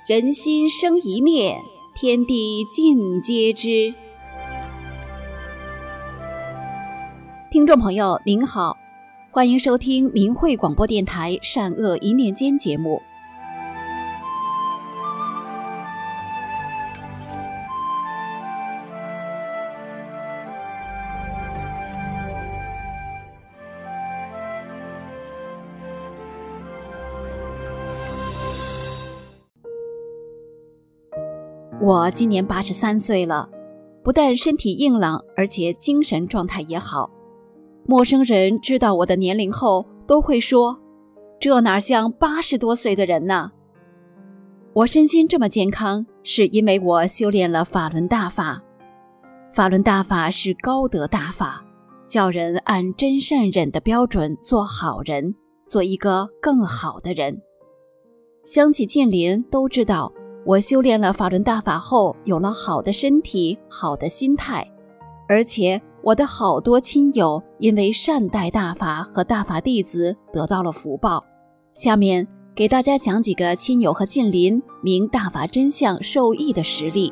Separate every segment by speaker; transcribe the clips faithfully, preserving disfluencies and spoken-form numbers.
Speaker 1: 人心生一念，天地尽皆知。听众朋友您好，欢迎收听明慧广播电台善恶一念间节目。我今年八十三岁了，不但身体硬朗，而且精神状态也好。陌生人知道我的年龄后都会说，这哪像八十多岁的人呢？我身心这么健康，是因为我修炼了法轮大法。法轮大法是高德大法，叫人按真善忍的标准做好人，做一个更好的人。乡亲近邻都知道，我修炼了法轮大法后，有了好的身体，好的心态，而且我的好多亲友因为善待大法和大法弟子得到了福报。下面给大家讲几个亲友和近邻明大法真相受益的实例。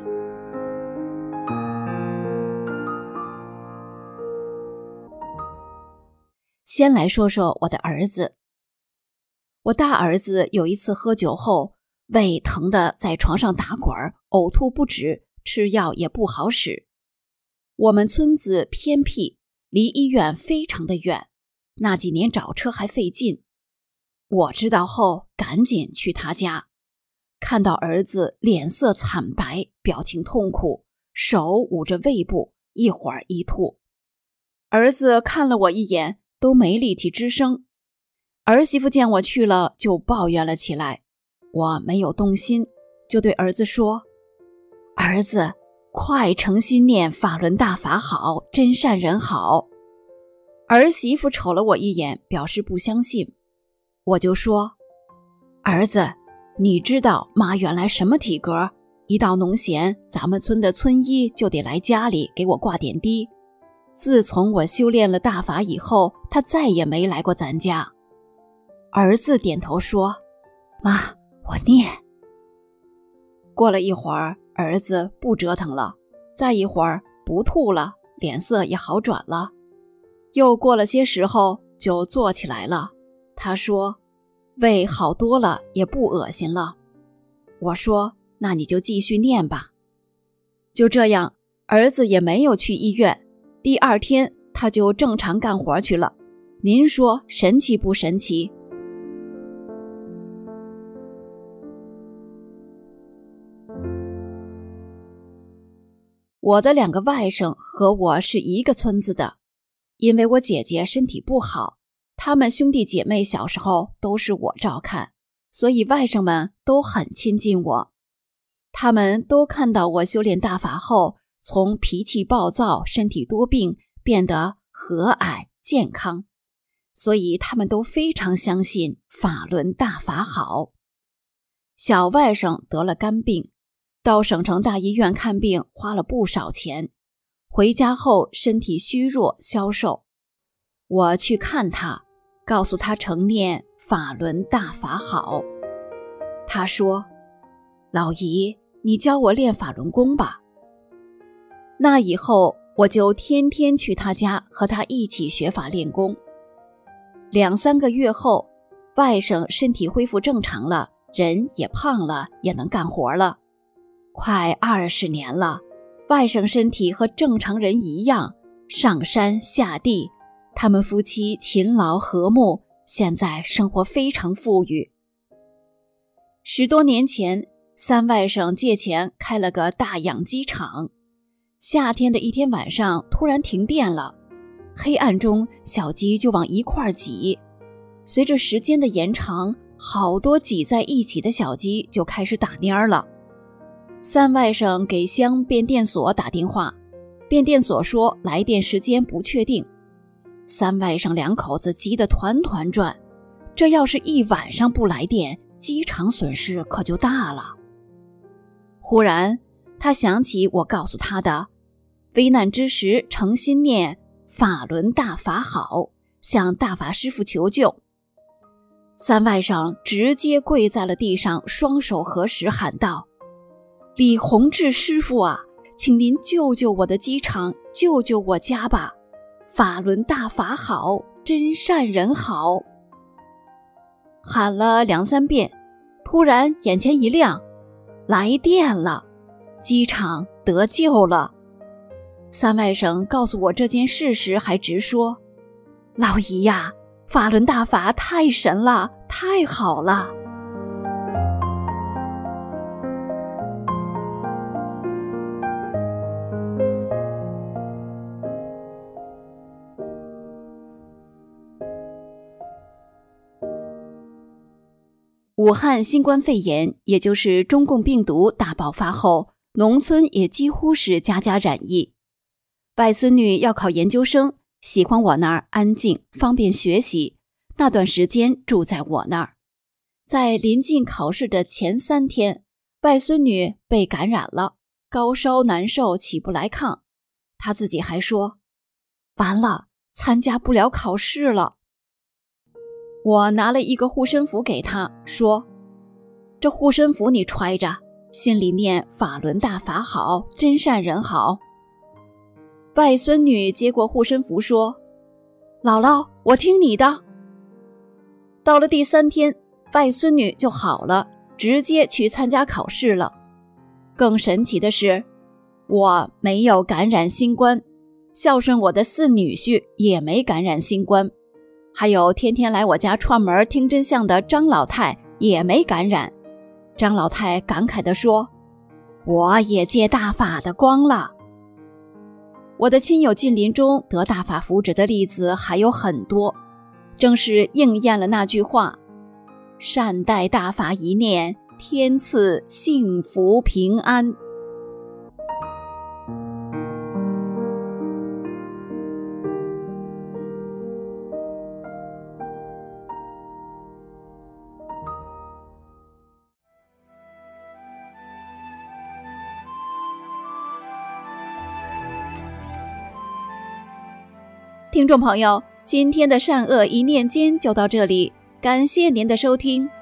Speaker 1: 先来说说我的儿子。我大儿子有一次喝酒后，胃疼得在床上打滚，呕吐不止，吃药也不好使。我们村子偏僻，离医院非常的远，那几年找车还费劲。我知道后赶紧去他家，看到儿子脸色惨白，表情痛苦，手捂着胃部，一会儿一吐。儿子看了我一眼，都没力气吱声。儿媳妇见我去了，就抱怨了起来。我没有动心，就对儿子说，儿子，快诚心念法轮大法好，真善人好。儿媳妇瞅了我一眼，表示不相信。我就说，儿子，你知道妈原来什么体格？一到农闲，咱们村的村医就得来家里给我挂点滴。自从我修炼了大法以后，他再也没来过咱家。儿子点头说，妈，我念。过了一会儿，儿子不折腾了，再一会儿不吐了，脸色也好转了。又过了些时候就坐起来了，他说胃好多了，也不恶心了。我说那你就继续念吧。就这样，儿子也没有去医院，第二天他就正常干活去了。您说神奇不神奇？我的两个外甥和我是一个村子的，因为我姐姐身体不好，他们兄弟姐妹小时候都是我照看，所以外甥们都很亲近我。他们都看到我修炼大法后，从脾气暴躁、身体多病变得和蔼健康，所以他们都非常相信法轮大法好。小外甥得了肝病，到省城大医院看病花了不少钱，回家后身体虚弱消瘦。我去看他，告诉他常念法轮大法好。他说，老姨，你教我练法轮功吧。那以后我就天天去他家和他一起学法练功。两三个月后，外甥身体恢复正常了，人也胖了，也能干活了。快二十年了，外甥身体和正常人一样，上山下地，他们夫妻勤劳和睦，现在生活非常富裕。十多年前，三外甥借钱开了个大养鸡场。夏天的一天晚上，突然停电了，黑暗中小鸡就往一块挤。随着时间的延长，好多挤在一起的小鸡就开始打蔫了。三外甥给乡变电所打电话，变电所说来电时间不确定。三外甥两口子急得团团转，这要是一晚上不来电，鸡场损失可就大了。忽然他想起我告诉他的，危难之时诚心念法轮大法好，向大法师父求救。 三外甥直接跪在了地上，双手合十喊道：李洪志师傅啊，请您救救我的机场，救救我家吧，法轮大法好，真善人好。喊了两三遍，突然眼前一亮，来电了，机场得救了。三外甥告诉我这件事时还直说：老姨呀，法轮大法太神了，太好了。武汉新冠肺炎，也就是中共病毒大爆发后，农村也几乎是家家染疫。外孙女要考研究生，喜欢我那儿安静，方便学习，那段时间住在我那儿。在临近考试的前三天，外孙女被感染了，高烧难受，起不来炕。她自己还说：完了，参加不了考试了。我拿了一个护身符给她，说：这护身符你揣着，心里念法轮大法好，真善人好。外孙女接过护身符说：姥姥，我听你的。到了第三天，外孙女就好了，直接去参加考试了。更神奇的是，我没有感染新冠，孝顺我的四女婿也没感染新冠，还有天天来我家串门听真相的张老太也没感染。张老太感慨地说：我也借大法的光了。我的亲友近邻中得大法福祉的例子还有很多，正是应验了那句话：善待大法一念，天赐幸福平安。听众朋友，今天的善恶一念间就到这里，感谢您的收听。